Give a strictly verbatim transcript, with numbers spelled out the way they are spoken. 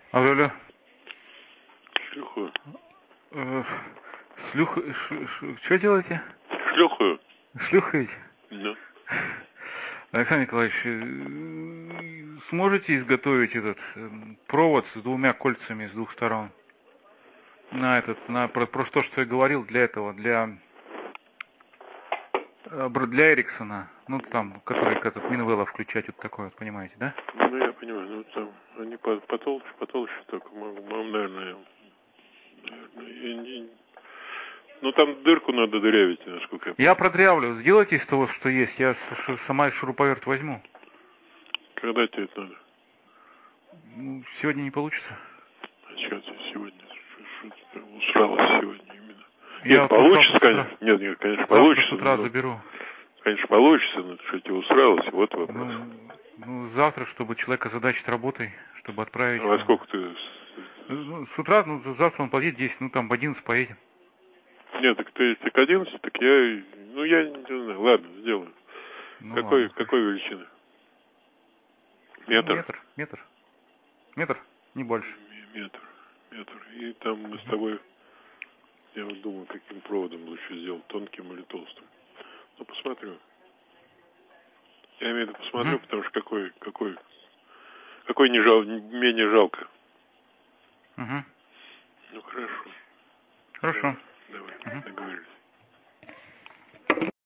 Алло, алло. Шлюхаю. Э, Шлюх... ш- ш- Что делаете? Шлюхаю. Шлюхаете? Да. Александр Николаевич, э, сможете изготовить этот э, провод с двумя кольцами с двух сторон? На этот, на про, про то, что я говорил, для этого, для э, бр- для Эриксона, ну там, который к этот Минвелла включать, вот такой вот, понимаете, да? Ну, я понимаю, ну там они по- потолще, потолще только могу, могу, наверное, наверное, я не... Ну там дырку надо дырявить, насколько я Я понимаю. продрявлю, сделайте из того, что есть, я с- ш- сама шуруповерт возьму. Когда тебе это надо? Ну, сегодня не получится. А сейчас я сегодня что-то усралась сегодня именно. Я Нет, вот ушел получится, с утра. конечно. Нет, нет, конечно, Завтра получится. с утра но, заберу. конечно, получится, но что тебе усралось, вот вопрос. Ну, ну, завтра, чтобы человек озадачить работой, чтобы отправить А во его. сколько ты... Ну, с утра, ну, завтра он подъедет десять, ну, там в одиннадцать поедем. Нет, так ты, ты к одиннадцати, так я... Ну, я не знаю, ладно, сделаю. Ну, Какой, ладно, какой хорошо. величины? Ну, Метр? метр, метр, метр, не больше. Метр, метр. И там мы с тобой, я вот думаю, каким проводом лучше сделать, тонким или толстым. Ну, посмотрю. Я имею в виду посмотрю, Угу. потому что какой, какой, какой не жал, менее жалко. Угу. Ну, хорошо. Хорошо. Давай, давай, Угу. договорились.